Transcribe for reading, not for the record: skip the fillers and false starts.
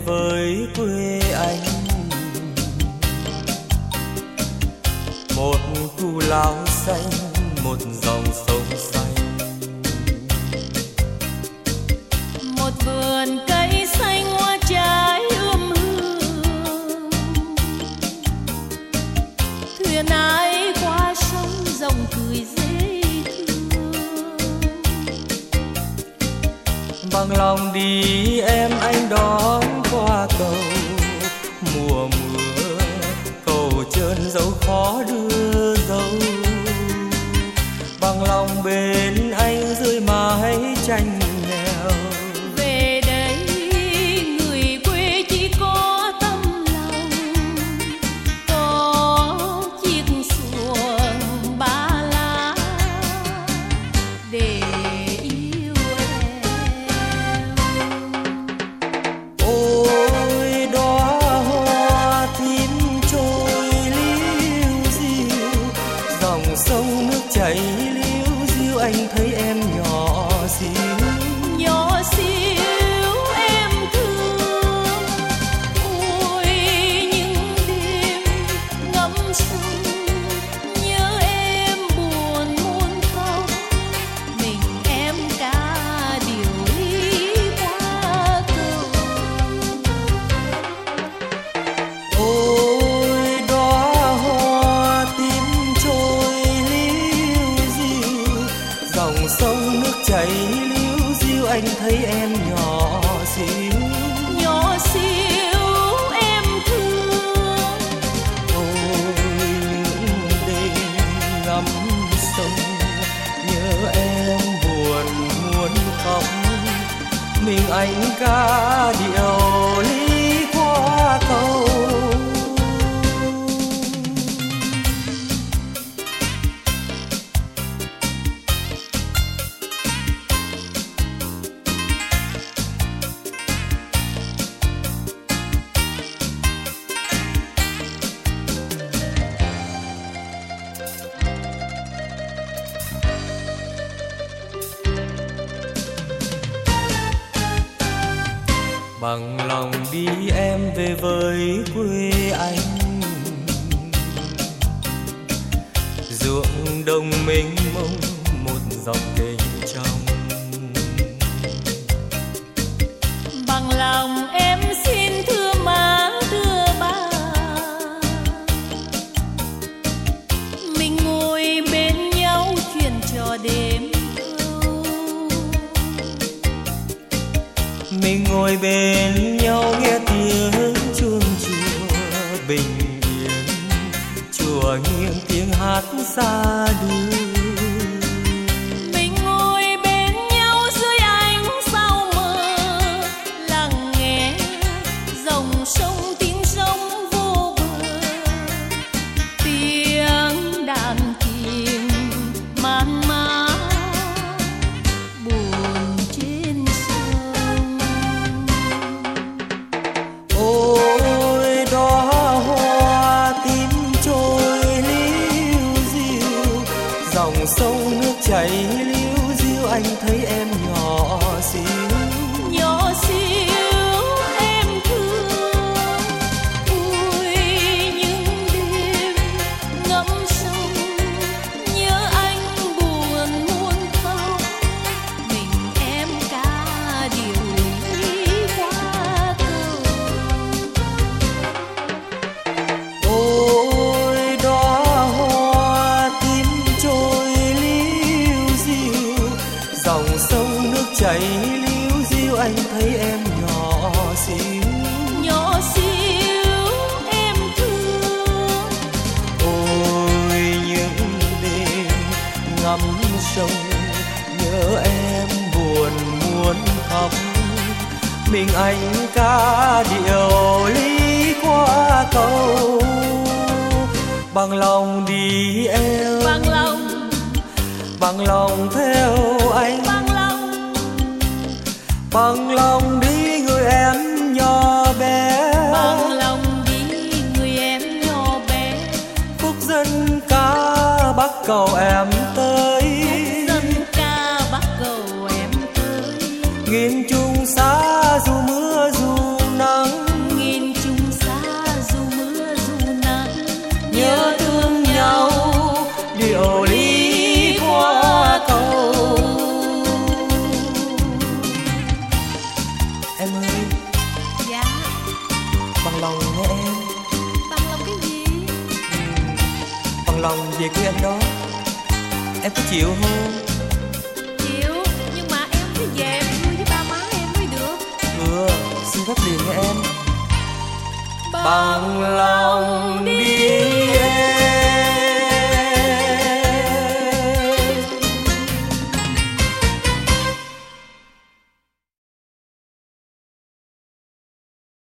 với quê anh. Một cù lao xanh, một dòng sông xanh, một vườn cây xanh hoa trái hương. Thuyền ái qua sông rồng cười dễ thương. bằng lòng đi em anh đón qua cầu. Mùa mưa cầu trơn dẫu khó đưa dâu. Bằng lòng bên anh dưới mái tranh nghèo. Về đây người quê chỉ có tâm lòng, có chiếc xuồng ba lá để yêu em. Ôi đóa hoa tím trôi liu diu, dòng sông nước chảy liu diu, anh thấy em nhỏ xíu. Nhỏ xíu em thương. Ôi những đêm ngắm sông nhớ em buồn muôn khóc. Mình em ca điều ly qua cầu. Ôi đóa hoa tím trôi liu diu, dòng sông nước chảy liu diu, anh thấy em nhỏ xíu. Nhỏ xíu em thương. Ôi những đêm ngắm sông nhớ em buồn muốn khóc. Mình anh ca điệu ly qua cầu. Bằng lòng đi em về với quê anh. Ruộng đồng mênh mông một dòng kênh trong. Bằng lòng em xin thưa má thưa ba. Mình ngồi bên nhau chuyện trò đêm thâu. Mình ngồi bên nhau nghe tiếng chuông chùa bình yên. Chùa nghiêng tiếng hát xa đưa. Mình ngồi bên nhau dưới ánh sao mờ, lặng nghe dòng sông tiếng sông vô bờ. Tiếng đàn chìm man mác buồn trên sông. Ôi đóa hoa tím trôi liu diu, dòng sông nước chảy liu diu, anh thấy em nhỏ xíu. Nhỏ xíu em thương. Ôi những đêm ngắm sông nhớ anh buồn muôn khóc. Mình em ca điều ly qua cầu. Ôi đóa hoa tím trôi liu diu, dòng sông nước chảy liu diu, anh thấy em nhỏ xíu. Nhỏ xíu em thương. Ôi những đêm ngắm sông nhớ em buồn muốn khóc. Mình anh ca điệu ly qua cầu. Bằng lòng đi em, Bằng lòng, bằng lòng theo anh, bằng lòng, bằng lòng đi người em nhỏ bé. bằng lòng đi người em nhỏ bé. Phúc dân ca bắc cầu em tới. Dân ca bắc cầu em tới. Nghìn chung xa dù mưa dù nắng. về quê anh đó. Em có chịu không? Chịu, nhưng mà em phải về vui với ba má em mới được. Xin phép liền nha em. Bằng lòng đi